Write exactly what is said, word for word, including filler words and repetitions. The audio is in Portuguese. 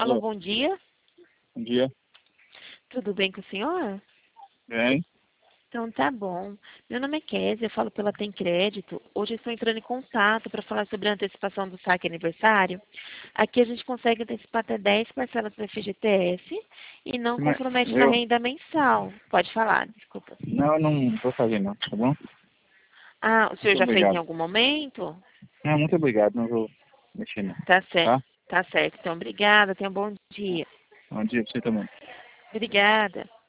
Alô, Alô, bom dia. bom dia. Tudo bem com o senhor? Bem? Então tá bom. Meu nome é Kézia, eu falo pela Tem Crédito. Hoje eu estou entrando em contato para falar sobre a antecipação do saque aniversário. Aqui a gente consegue antecipar até dez parcelas do F G T S e não Mas compromete na eu... renda mensal. Pode falar, desculpa. Não, eu não vou fazer não, tá bom? Ah, o senhor Muito já fez em obrigado. algum momento? Não, muito obrigado, não vou mexer não, Tá certo. tá? Tá certo. Então, obrigada. Tenha um bom dia. Bom dia pra você também. Obrigada.